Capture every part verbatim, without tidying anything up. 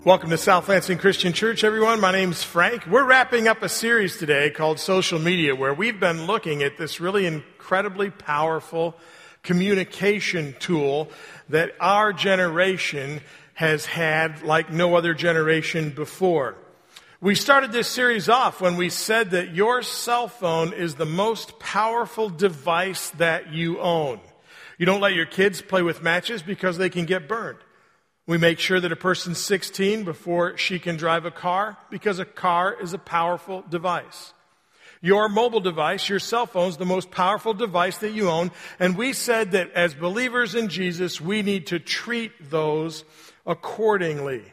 Welcome to South Lansing Christian Church, everyone. My name's Frank. We're wrapping up a series today called Social Media, where we've been looking at this really incredibly powerful communication tool that our generation has had like no other generation before. We started this series off when we said that your cell phone is the most powerful device that you own. You don't let your kids play with matches because they can get burned. We make sure that a person's sixteen before she can drive a car because a car is a powerful device. Your mobile device, your cell phone, is the most powerful device that you own. And we said that as believers in Jesus, we need to treat those accordingly.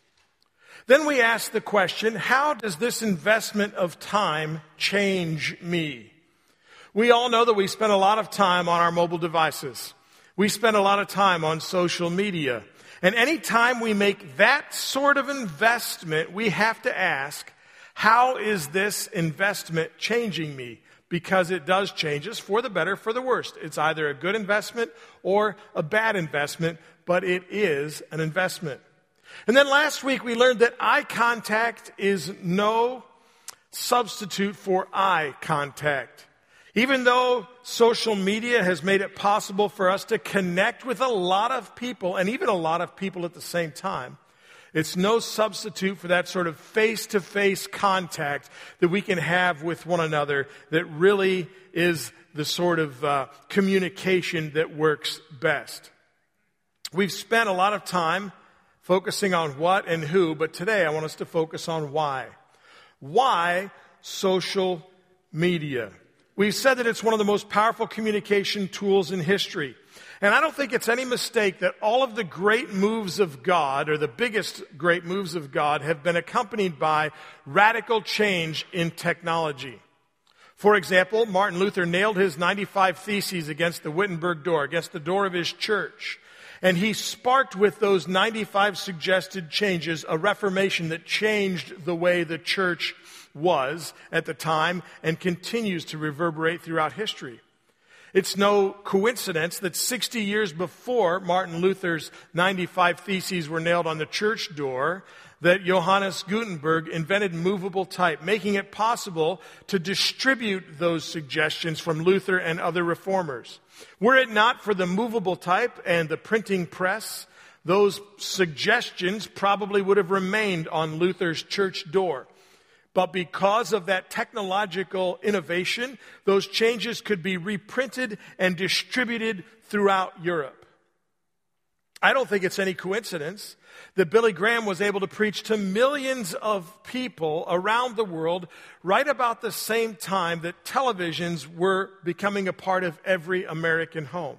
Then we asked the question, how does this investment of time change me? We all know that we spend a lot of time on our mobile devices. We spend a lot of time on social media. And any time we make that sort of investment, we have to ask, how is this investment changing me? Because it does change us for the better, for the worst. It's either a good investment or a bad investment, but it is an investment. And then last week we learned that eye contact is no substitute for eye contact. Even though social media has made it possible for us to connect with a lot of people, and even a lot of people at the same time, it's no substitute for that sort of face-to-face contact that we can have with one another that really is the sort of uh, communication that works best. We've spent a lot of time focusing on what and who, but today I want us to focus on why. Why social media? We've said that it's one of the most powerful communication tools in history. And I don't think it's any mistake that all of the great moves of God, or the biggest great moves of God, have been accompanied by radical change in technology. For example, Martin Luther nailed his ninety-five Theses against the Wittenberg door, against the door of his church. And he sparked with those ninety-five suggested changes a reformation that changed the way the church was at the time and continues to reverberate throughout history. It's no coincidence that sixty years before Martin Luther's ninety-five Theses were nailed on the church door, that Johannes Gutenberg invented movable type, making it possible to distribute those suggestions from Luther and other reformers. Were it not for the movable type and the printing press, those suggestions probably would have remained on Luther's church door. But because of that technological innovation, those changes could be reprinted and distributed throughout Europe. I don't think it's any coincidence that Billy Graham was able to preach to millions of people around the world right about the same time that televisions were becoming a part of every American home.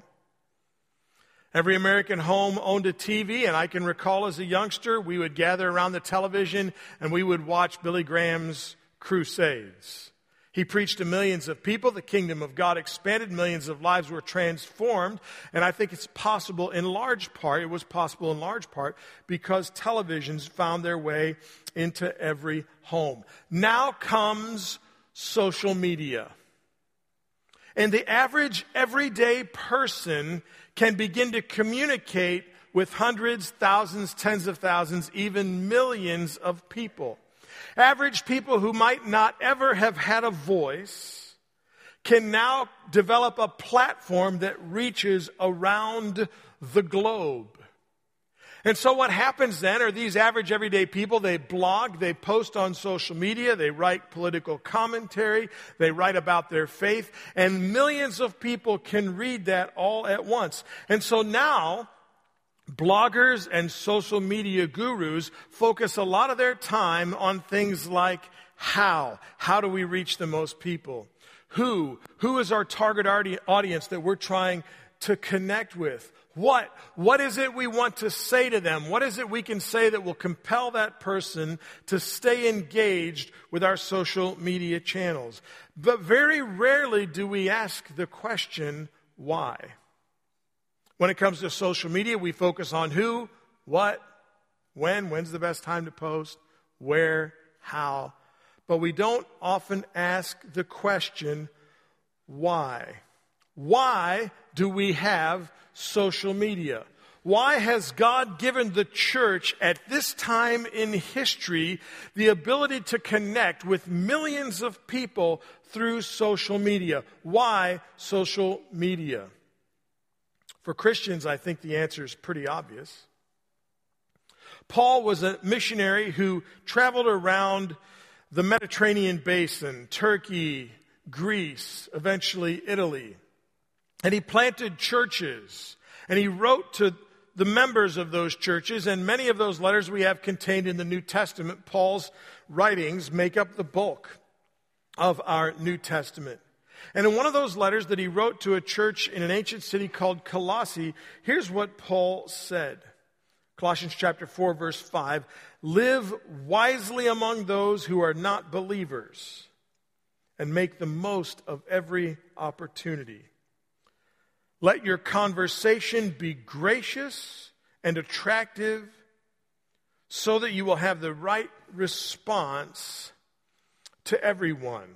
Every American home owned a T V, and I can recall as a youngster, we would gather around the television and we would watch Billy Graham's crusades. He preached to millions of people. The kingdom of God expanded. Millions of lives were transformed. And I think it's possible in large part, it was possible in large part, because televisions found their way into every home. Now comes social media. And the average everyday person can begin to communicate with hundreds, thousands, tens of thousands, even millions of people. Average people who might not ever have had a voice can now develop a platform that reaches around the globe. And so what happens then are these average everyday people, they blog, they post on social media, they write political commentary, they write about their faith, and millions of people can read that all at once. And so now, bloggers and social media gurus focus a lot of their time on things like how. How do we reach the most people? Who? Who is our target audience that we're trying to connect with? What? What is it we want to say to them? What is it we can say that will compel that person to stay engaged with our social media channels? But very rarely do we ask the question, why? When it comes to social media, we focus on who, what, when, when's the best time to post, where, how. But we don't often ask the question, why? Why do we have social media? Why has God given the church at this time in history the ability to connect with millions of people through social media? Why social media? For Christians, I think the answer is pretty obvious. Paul was a missionary who traveled around the Mediterranean basin, Turkey, Greece, eventually Italy. And he planted churches. And he wrote to the members of those churches. And many of those letters we have contained in the New Testament. Paul's writings make up the bulk of our New Testament. And in one of those letters that he wrote to a church in an ancient city called Colossae, here's what Paul said. Colossians chapter four, verse five, live wisely among those who are not believers and make the most of every opportunity. Let your conversation be gracious and attractive so that you will have the right response to everyone.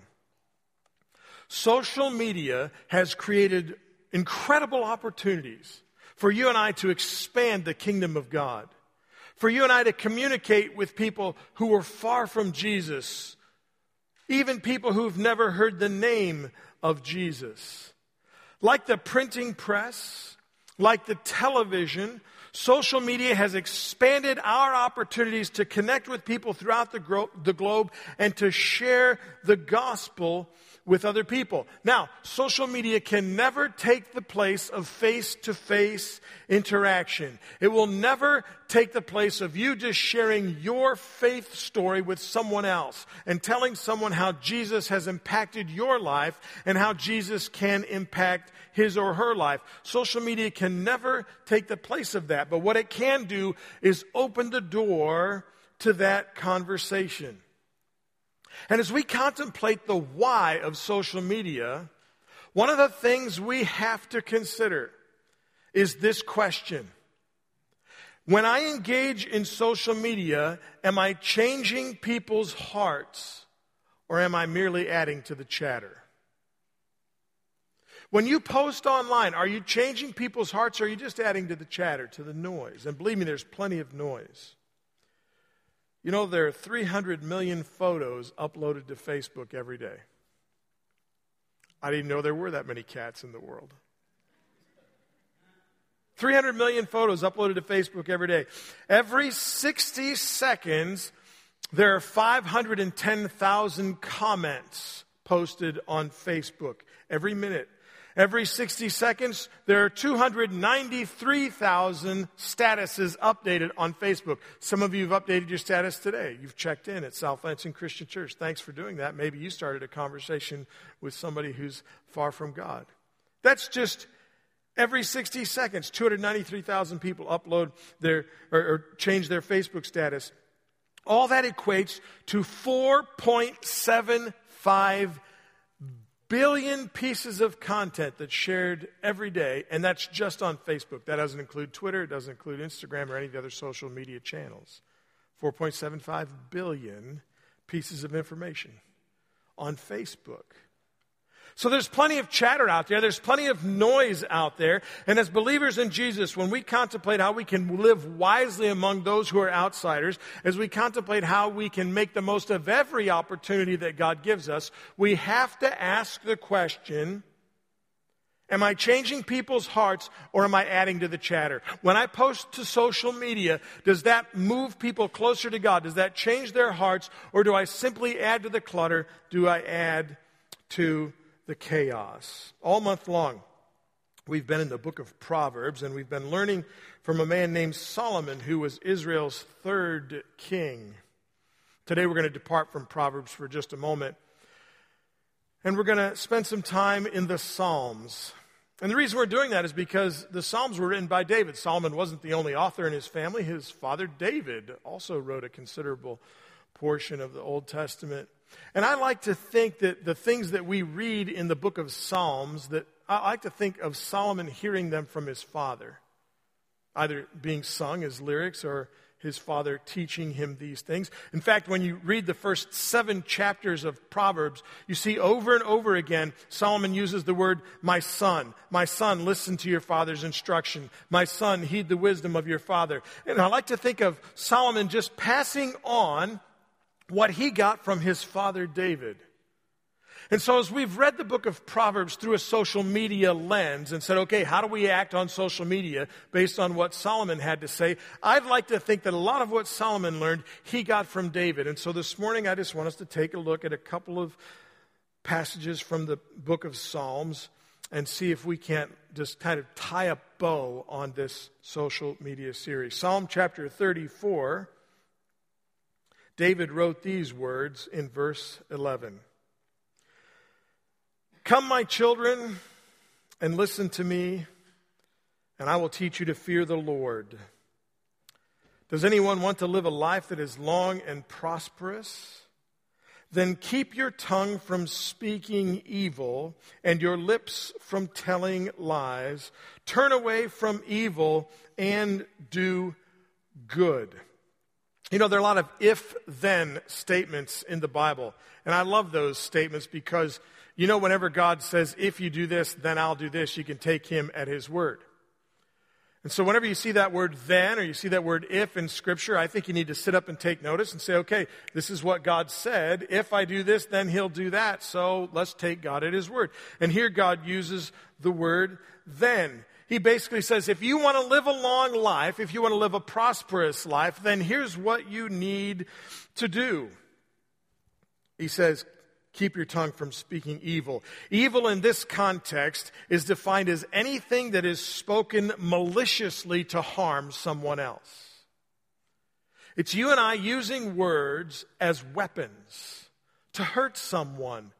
Social media has created incredible opportunities for you and I to expand the kingdom of God, for you and I to communicate with people who are far from Jesus, even people who've never heard the name of Jesus. Like the printing press, like the television, social media has expanded our opportunities to connect with people throughout the, gro- the globe and to share the gospel with other people. Now, social media can never take the place of face-to-face interaction. It will never take the place of you just sharing your faith story with someone else and telling someone how Jesus has impacted your life and how Jesus can impact his or her life. Social media can never take the place of that, but what it can do is open the door to that conversation. And as we contemplate the why of social media, one of the things we have to consider is this question. When I engage in social media, am I changing people's hearts or am I merely adding to the chatter? When you post online, are you changing people's hearts or are you just adding to the chatter, to the noise? And believe me, there's plenty of noise. You know, there are three hundred million photos uploaded to Facebook every day. I didn't know there were that many cats in the world. three hundred million photos uploaded to Facebook every day. Every sixty seconds, there are five hundred ten thousand comments posted on Facebook. Every minute. Every sixty seconds, there are two hundred ninety-three thousand statuses updated on Facebook. Some of you have updated your status today. You've checked in at South Lansing Christian Church. Thanks for doing that. Maybe you started a conversation with somebody who's far from God. That's just every sixty seconds. two hundred ninety-three thousand people upload their or, or change their Facebook status. All that equates to four point seven five billion pieces of content that's shared every day, and that's just on Facebook. That doesn't include Twitter, it doesn't include Instagram or any of the other social media channels. four point seven five billion pieces of information on Facebook. So there's plenty of chatter out there. There's plenty of noise out there. And as believers in Jesus, when we contemplate how we can live wisely among those who are outsiders, as we contemplate how we can make the most of every opportunity that God gives us, we have to ask the question, am I changing people's hearts or am I adding to the chatter? When I post to social media, does that move people closer to God? Does that change their hearts? Or do I simply add to the clutter? Do I add to the chaos? All month long, we've been in the book of Proverbs, and we've been learning from a man named Solomon, who was Israel's third king. Today we're going to depart from Proverbs for just a moment, and we're going to spend some time in the Psalms. And the reason we're doing that is because the Psalms were written by David. Solomon wasn't the only author in his family. His father David also wrote a considerable portion of the Old Testament. And I like to think that the things that we read in the book of Psalms, that I like to think of Solomon hearing them from his father, either being sung as lyrics or his father teaching him these things. In fact, when you read the first seven chapters of Proverbs, you see over and over again, Solomon uses the word, my son. My son, listen to your father's instruction. My son, heed the wisdom of your father. And I like to think of Solomon just passing on what he got from his father David. And so as we've read the book of Proverbs through a social media lens and said, okay, how do we act on social media based on what Solomon had to say? I'd like to think that a lot of what Solomon learned, he got from David. And so this morning, I just want us to take a look at a couple of passages from the book of Psalms and see if we can't just kind of tie a bow on this social media series. Psalm chapter thirty-four, David wrote these words in verse eleven. Come, my children, and listen to me, and I will teach you to fear the Lord. Does anyone want to live a life that is long and prosperous? Then keep your tongue from speaking evil and your lips from telling lies. Turn away from evil and do good. You know, there are a lot of if-then statements in the Bible, and I love those statements because you know, whenever God says, if you do this, then I'll do this, you can take him at his word. And so whenever you see that word then or you see that word if in Scripture, I think you need to sit up and take notice and say, okay, this is what God said. If I do this, then he'll do that. So let's take God at his word. And here God uses the word then. He basically says, if you want to live a long life, if you want to live a prosperous life, then here's what you need to do. He says, keep your tongue from speaking evil. Evil in this context is defined as anything that is spoken maliciously to harm someone else. It's you and I using words as weapons to hurt someone.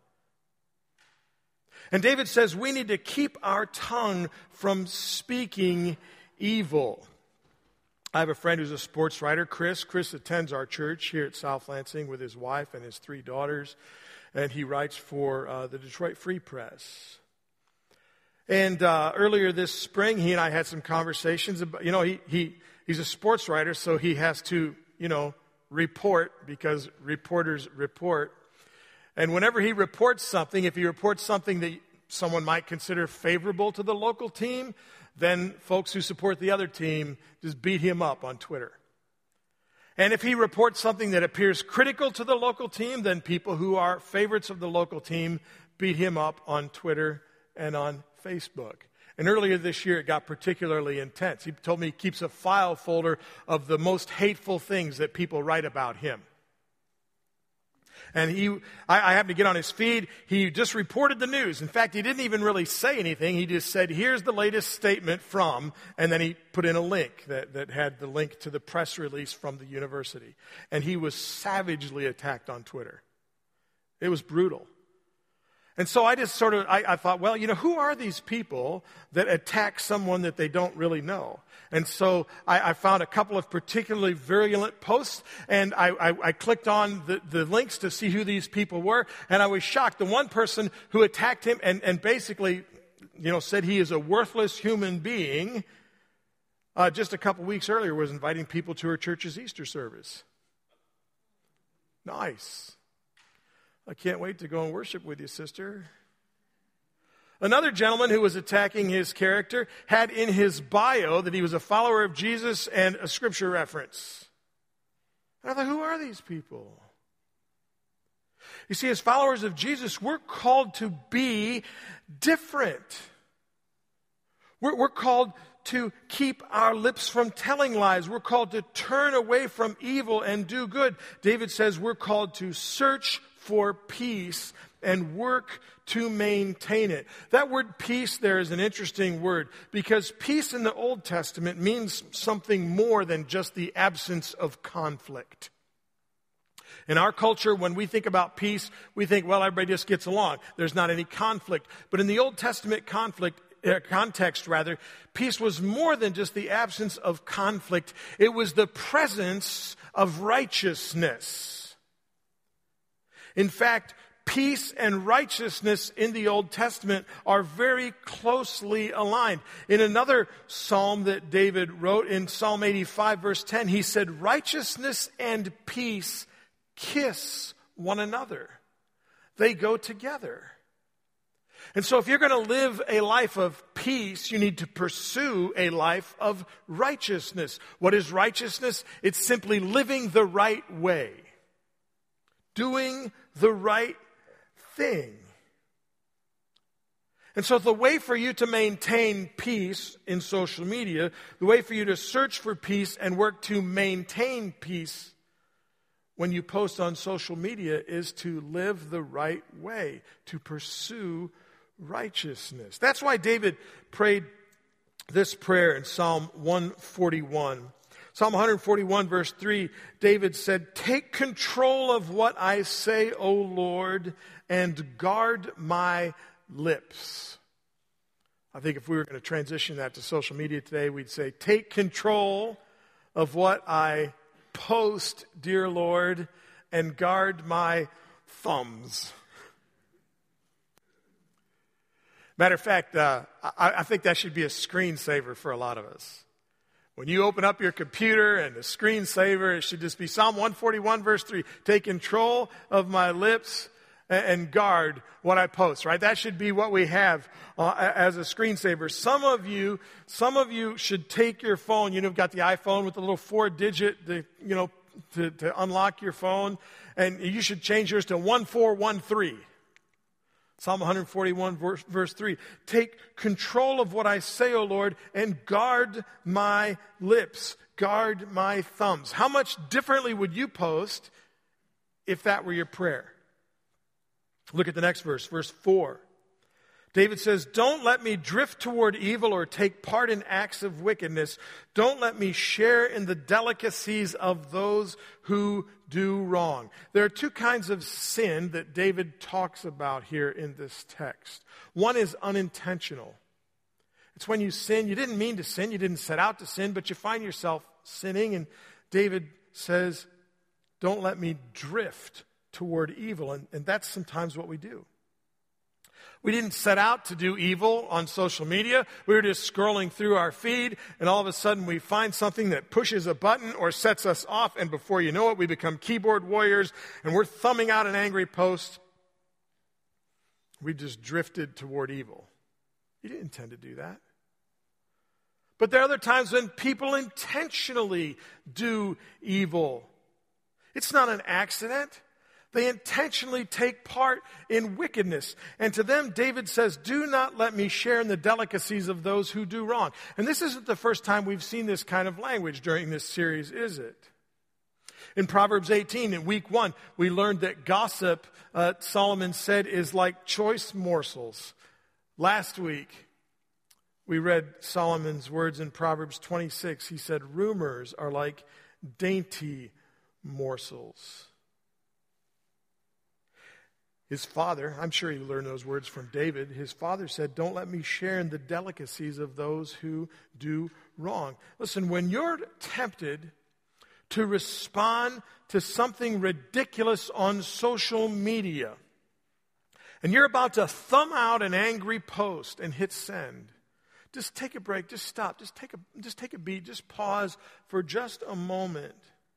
And David says we need to keep our tongue from speaking evil. I have a friend who's a sports writer, Chris. Chris attends our church here at South Lansing with his wife and his three daughters. And he writes for uh, the Detroit Free Press. And uh, earlier this spring, he and I had some conversations about, you know, he, he he's a sports writer, so he has to, you know, report because reporters report. And whenever he reports something, if he reports something that someone might consider favorable to the local team, then folks who support the other team just beat him up on Twitter. And if he reports something that appears critical to the local team, then people who are favorites of the local team beat him up on Twitter and on Facebook. And earlier this year, it got particularly intense. He told me he keeps a file folder of the most hateful things that people write about him. And he, I, I happened to get on his feed. He just reported the news. In fact, he didn't even really say anything. He just said, here's the latest statement from, and then he put in a link that, that had the link to the press release from the university. And he was savagely attacked on Twitter. It was brutal. And so I just sort of, I, I thought, well, you know, who are these people that attack someone that they don't really know? And so I, I found a couple of particularly virulent posts, and I, I, I clicked on the, the links to see who these people were, and I was shocked. The one person who attacked him and, and basically, you know, said he is a worthless human being, uh, just a couple weeks earlier was inviting people to her church's Easter service. Nice. I can't wait to go and worship with you, sister. Another gentleman who was attacking his character had in his bio that he was a follower of Jesus and a scripture reference. And I thought, who are these people? You see, as followers of Jesus, we're called to be different. We're, we're called to keep our lips from telling lies. We're called to turn away from evil and do good. David says we're called to search for peace and work to maintain it. That word peace there is an interesting word because peace in the Old Testament means something more than just the absence of conflict. In our culture, when we think about peace, we think, well, everybody just gets along. There's not any conflict. But in the Old Testament conflict, uh, context, rather, peace was more than just the absence of conflict. It was the presence of righteousness. In fact, peace and righteousness in the Old Testament are very closely aligned. In another psalm that David wrote, in Psalm eighty-five, verse ten, he said, righteousness and peace kiss one another. They go together. And so if you're going to live a life of peace, you need to pursue a life of righteousness. What is righteousness? It's simply living the right way. Doing the right thing. And so the way for you to maintain peace in social media, the way for you to search for peace and work to maintain peace when you post on social media is to live the right way, to pursue righteousness. That's why David prayed this prayer in Psalm one forty-one. Psalm one forty-one, verse three, David said, take control of what I say, O Lord, and guard my lips. I think if we were going to transition that to social media today, we'd say, take control of what I post, dear Lord, and guard my thumbs. Matter of fact, uh, I, I think that should be a screensaver for a lot of us. When you open up your computer and the screensaver, it should just be Psalm one forty-one, verse three. Take control of my lips and guard what I post, right? That should be what we have uh, as a screensaver. Some of you, some of you should take your phone. You know, you've got the iPhone with the little four-digit, the, you know, to, to unlock your phone, and you should change yours to one four one three. Psalm one forty-one, verse, verse three. Take control of what I say, O Lord, and guard my lips, guard my thumbs. How much differently would you post if that were your prayer? Look at the next verse, verse four. David says, don't let me drift toward evil or take part in acts of wickedness. Don't let me share in the delicacies of those who do wrong. There are two kinds of sin that David talks about here in this text. One is unintentional. It's when you sin, you didn't mean to sin, you didn't set out to sin, but you find yourself sinning. And David says, don't let me drift toward evil. And, and that's sometimes what we do. We didn't set out to do evil on social media. We were just scrolling through our feed, and all of a sudden we find something that pushes a button or sets us off, and before you know it, we become keyboard warriors, and we're thumbing out an angry post. We just drifted toward evil. You didn't intend to do that. But there are other times when people intentionally do evil. It's not an accident. They intentionally take part in wickedness. And to them, David says, do not let me share in the delicacies of those who do wrong. And this isn't the first time we've seen this kind of language during this series, is it? In Proverbs eighteen, in week one, we learned that gossip, uh, Solomon said, is like choice morsels. Last week, we read Solomon's words in Proverbs twenty-six. He said, rumors are like dainty morsels. His father, I'm sure he learned those words from David. His father said, don't let me share in the delicacies of those who do wrong. Listen, when you're tempted to respond to something ridiculous on social media, and you're about to thumb out an angry post and hit send, just take a break, just stop, just take a, just take a beat, just pause for just a moment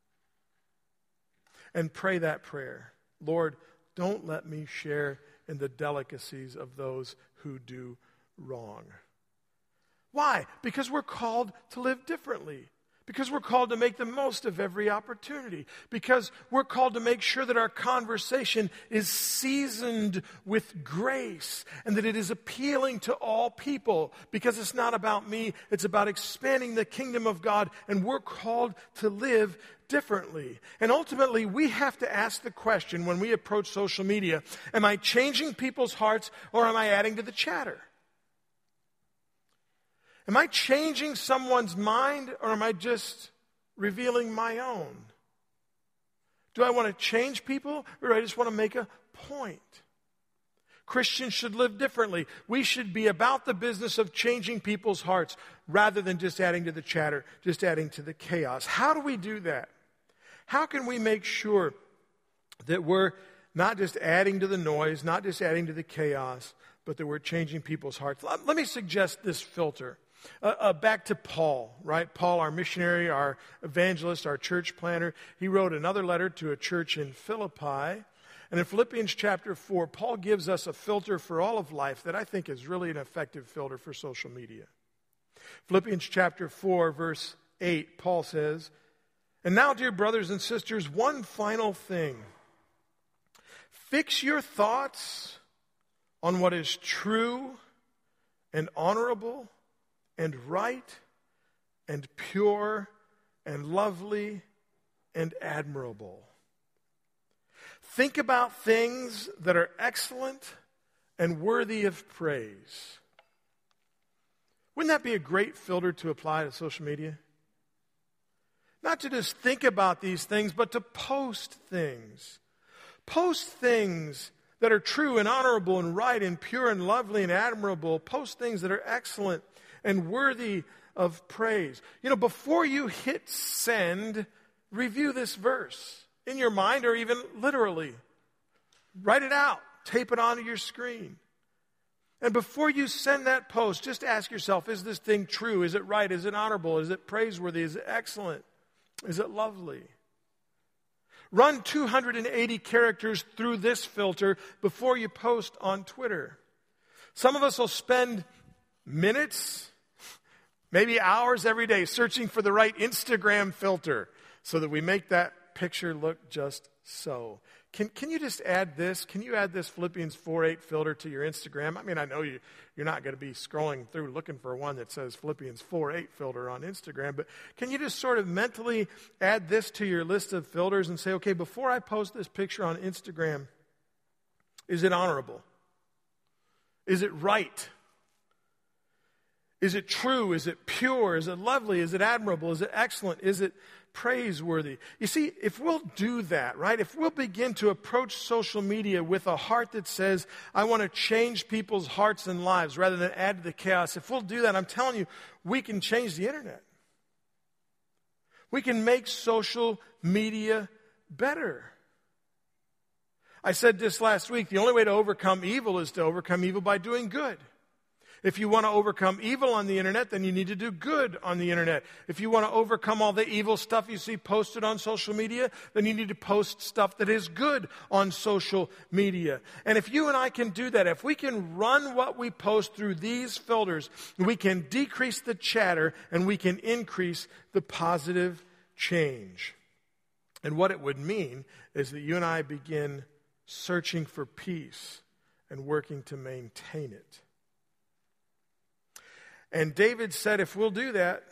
and pray that prayer. Lord, don't let me share in the delicacies of those who do wrong. Why? Because we're called to live differently. Because we're called to make the most of every opportunity. Because we're called to make sure that our conversation is seasoned with grace and that it is appealing to all people. Because it's not about me, it's about expanding the kingdom of God, and we're called to live differently. And ultimately, we have to ask the question when we approach social media, am I changing people's hearts or am I adding to the chatter? Am I changing someone's mind or am I just revealing my own? Do I want to change people or do I just want to make a point? Christians should live differently. We should be about the business of changing people's hearts rather than just adding to the chatter, just adding to the chaos. How do we do that? How can we make sure that we're not just adding to the noise, not just adding to the chaos, but that we're changing people's hearts. Let me suggest this filter. Uh, uh, back to Paul, right? Paul, our missionary, our evangelist, our church planner. He wrote another letter to a church in Philippi. And in Philippians chapter four, Paul gives us a filter for all of life that I think is really an effective filter for social media. Philippians chapter four, verse eight, Paul says, "And now, dear brothers and sisters, one final thing. Fix your thoughts on what is true and honorable and right and pure and lovely and admirable. Think about things that are excellent and worthy of praise." Wouldn't that be a great filter to apply to social media? Not to just think about these things, but to post things. Post things that are true and honorable and right and pure and lovely and admirable. Post things that are excellent and worthy of praise. You know, before you hit send, review this verse in your mind or even literally. Write it out. Tape it onto your screen. And before you send that post, just ask yourself, is this thing true? Is it right? Is it honorable? Is it praiseworthy? Is it excellent? Is it lovely? Run two hundred eighty characters through this filter before you post on Twitter. Some of us will spend minutes, maybe hours every day searching for the right Instagram filter so that we make that picture look just so. Can can you just add this? Can you add this Philippians four eight filter to your Instagram? I mean, I know you, you're not going to be scrolling through looking for one that says Philippians four eight filter on Instagram, but can you just sort of mentally add this to your list of filters and say, okay, before I post this picture on Instagram, is it honorable? Is it right? Is it true? Is it pure? Is it lovely? Is it admirable? Is it excellent? Is it praiseworthy? You see, if we'll do that, right, if we'll begin to approach social media with a heart that says, I want to change people's hearts and lives rather than add to the chaos, if we'll do that, I'm telling you, we can change the internet. We can make social media better. I said this last week, the only way to overcome evil is to overcome evil by doing good. If you want to overcome evil on the internet, then you need to do good on the internet. If you want to overcome all the evil stuff you see posted on social media, then you need to post stuff that is good on social media. And if you and I can do that, if we can run what we post through these filters, we can decrease the chatter and we can increase the positive change. And what it would mean is that you and I begin searching for peace and working to maintain it. And David said, if we'll do that,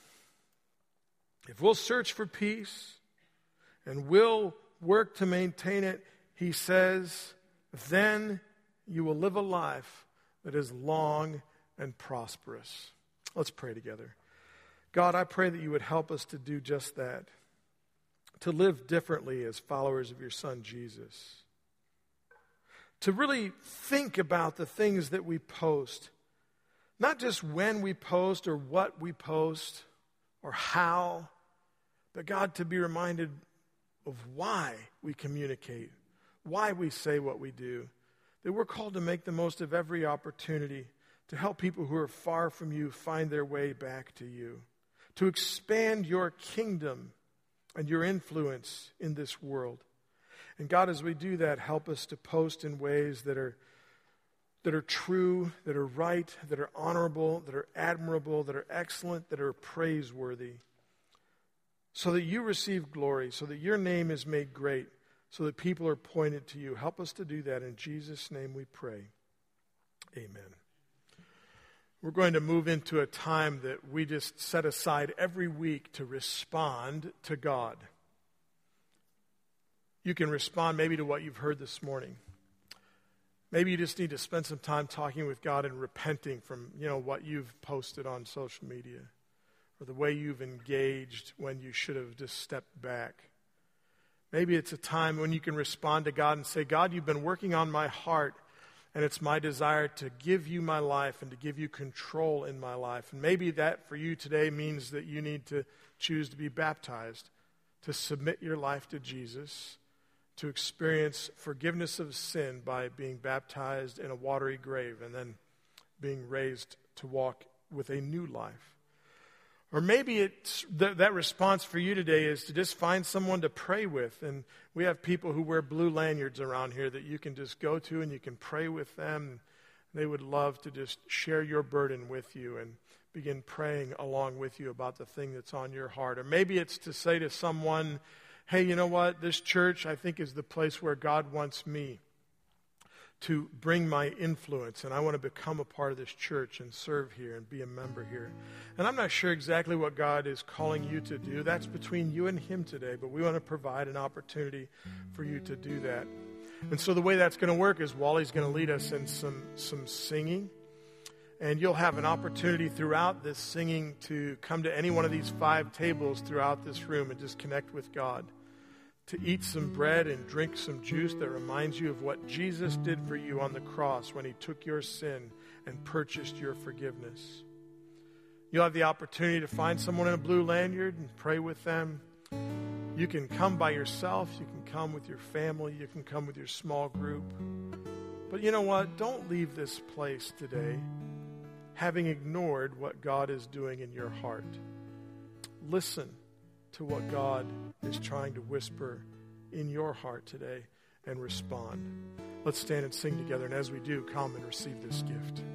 if we'll search for peace and we'll work to maintain it, he says, then you will live a life that is long and prosperous. Let's pray together. God, I pray that you would help us to do just that, to live differently as followers of your Son, Jesus, to really think about the things that we post. Not just when we post or what we post or how, but God, to be reminded of why we communicate, why we say what we do, that we're called to make the most of every opportunity to help people who are far from you find their way back to you, to expand your kingdom and your influence in this world. And God, as we do that, help us to post in ways that are that are true, that are right, that are honorable, that are admirable, that are excellent, that are praiseworthy, so that you receive glory, so that your name is made great, so that people are pointed to you. Help us to do that. In Jesus' name we pray. Amen. We're going to move into a time that we just set aside every week to respond to God. You can respond maybe to what you've heard this morning. Maybe you just need to spend some time talking with God and repenting from, you know, what you've posted on social media or the way you've engaged when you should have just stepped back. Maybe it's a time when you can respond to God and say, God, you've been working on my heart, and it's my desire to give you my life and to give you control in my life. And maybe that for you today means that you need to choose to be baptized, to submit your life to Jesus, to experience forgiveness of sin by being baptized in a watery grave and then being raised to walk with a new life. Or maybe it's th- that response for you today is to just find someone to pray with. And we have people who wear blue lanyards around here that you can just go to and you can pray with them. They would love to just share your burden with you and begin praying along with you about the thing that's on your heart. Or maybe it's to say to someone, hey, you know what? This church, I think, is the place where God wants me to bring my influence, and I want to become a part of this church and serve here and be a member here. And I'm not sure exactly what God is calling you to do. That's between you and Him today, but we want to provide an opportunity for you to do that. And so the way that's going to work is Wally's going to lead us in some, some singing, and you'll have an opportunity throughout this singing to come to any one of these five tables throughout this room and just connect with God, to eat some bread and drink some juice that reminds you of what Jesus did for you on the cross when He took your sin and purchased your forgiveness. You'll have the opportunity to find someone in a blue lanyard and pray with them. You can come by yourself. You can come with your family. You can come with your small group. But you know what? Don't leave this place today having ignored what God is doing in your heart. Listen to what God is trying to whisper in your heart today and respond. Let's stand and sing together, and as we do, come and receive this gift.